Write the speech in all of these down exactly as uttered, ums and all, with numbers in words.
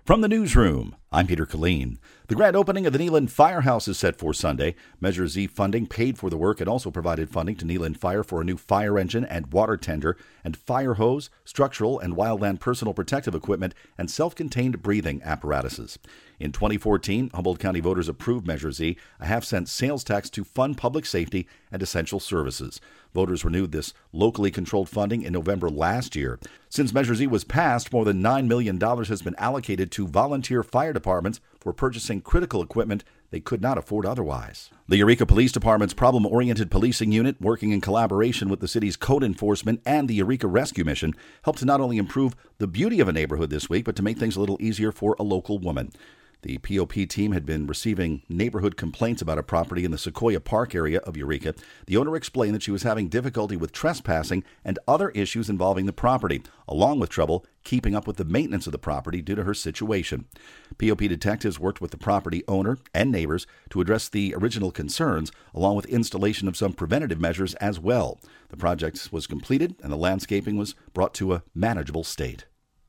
From the newsroom, I'm Peter Killeen. The grand opening of the Neelan Firehouse is set for Sunday. Measure Z funding paid for the work and also provided funding to Neelan Fire for a new fire engine and water tender and fire hose, structural and wildland personal protective equipment, and self-contained breathing apparatuses. In twenty fourteen, Humboldt County voters approved Measure Z, a half-cent sales tax to fund public safety and essential services. Voters renewed this locally controlled funding in November last year. Since Measure Z was passed, more than nine million dollars has been allocated to volunteer fire departments for purchasing critical equipment they could not afford otherwise. The Eureka Police Department's problem-oriented policing unit, working in collaboration with the city's code enforcement and the Eureka Rescue Mission, helped to not only improve the beauty of a neighborhood this week, but to make things a little easier for a local woman. The P O P team had been receiving neighborhood complaints about a property in the Sequoia Park area of Eureka. The owner explained that she was having difficulty with trespassing and other issues involving the property, along with trouble keeping up with the maintenance of the property due to her situation. P O P detectives worked with the property owner and neighbors to address the original concerns, along with installation of some preventative measures as well. The project was completed and the landscaping was brought to a manageable state.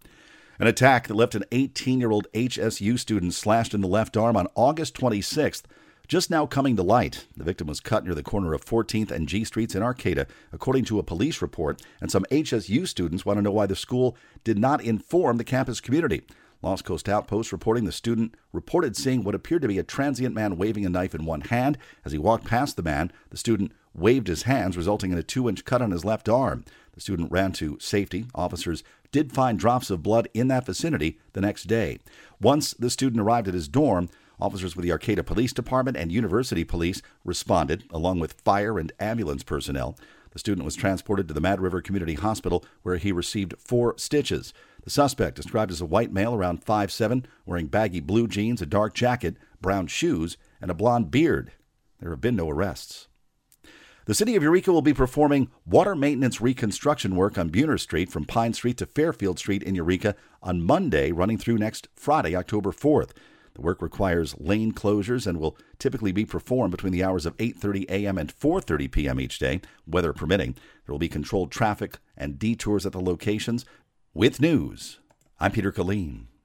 An attack that left an eighteen-year-old H S U student slashed in the left arm on August twenty-sixth, just now coming to light. The victim was cut near the corner of fourteenth and G Streets in Arcata, according to a police report, and some H S U students want to know why the school did not inform the campus community. Lost Coast Outpost reporting the student reported seeing what appeared to be a transient man waving a knife in one hand. As he walked past the man, the student waved his hands, resulting in a two-inch cut on his left arm. The student ran to safety. Officers did find drops of blood in that vicinity the next day. Once the student arrived at his dorm, officers with the Arcata Police Department and University Police responded, along with fire and ambulance personnel. The student was transported to the Mad River Community Hospital, where he received four stitches. The suspect, described as a white male around five seven, wearing baggy blue jeans, a dark jacket, brown shoes, and a blonde beard. There have been no arrests. The city of Eureka will be performing water maintenance reconstruction work on Buhner Street from Pine Street to Fairfield Street in Eureka on Monday, running through next Friday, October fourth. The work requires lane closures and will typically be performed between the hours of eight thirty a.m. and four thirty p.m. each day, weather permitting. There will be controlled traffic and detours at the locations. With news, I'm Peter Killeen.